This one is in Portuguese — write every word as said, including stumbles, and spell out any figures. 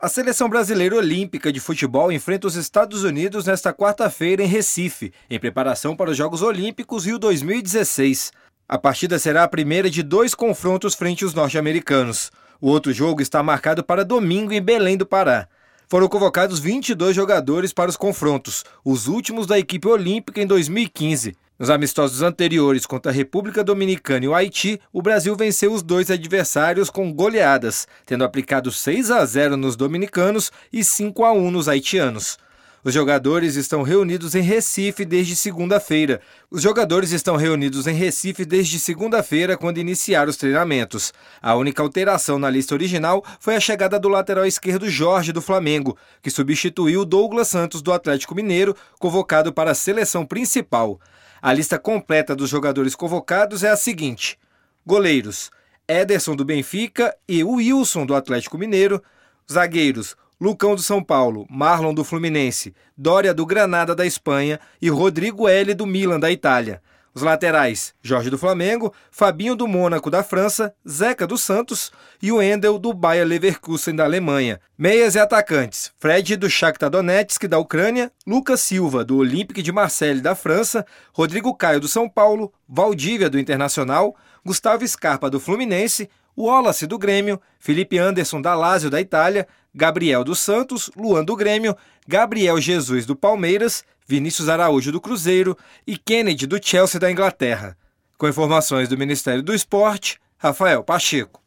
A seleção brasileira olímpica de futebol enfrenta os Estados Unidos nesta quarta-feira em Recife, em preparação para os Jogos Olímpicos Rio dois mil e dezesseis. A partida será a primeira de dois confrontos frente aos norte-americanos. O outro jogo está marcado para domingo em Belém do Pará. Foram convocados vinte e dois jogadores para os confrontos, os últimos da equipe olímpica em dois mil e quinze. Nos amistosos anteriores contra a República Dominicana e o Haiti, o Brasil venceu os dois adversários com goleadas, tendo aplicado seis a zero nos dominicanos e cinco a um nos haitianos. Os jogadores estão reunidos em Recife desde segunda-feira. Os jogadores estão reunidos em Recife desde segunda-feira, quando iniciaram os treinamentos. A única alteração na lista original foi a chegada do lateral esquerdo Jorge do Flamengo, que substituiu Douglas Santos do Atlético Mineiro, convocado para a seleção principal. A lista completa dos jogadores convocados é a seguinte: goleiros, Ederson do Benfica e Wilson do Atlético Mineiro. Zagueiros, Lucão do São Paulo, Marlon do Fluminense, Dória do Granada da Espanha e Rodrigo L do Milan da Itália. Os laterais, Jorge do Flamengo, Fabinho do Mônaco da França, Zeca do Santos e o Endel do Bayer Leverkusen da Alemanha. Meias e atacantes, Fred do Shakhtar Donetsk da Ucrânia, Lucas Silva do Olympique de Marseille da França, Rodrigo Caio do São Paulo, Valdívia do Internacional, Gustavo Scarpa do Fluminense, Wallace do Grêmio, Felipe Anderson da Lazio da Itália, Gabriel dos Santos, Luan do Grêmio, Gabriel Jesus do Palmeiras, Vinícius Araújo do Cruzeiro e Kennedy do Chelsea da Inglaterra. Com informações do Ministério do Esporte, Rafael Pacheco.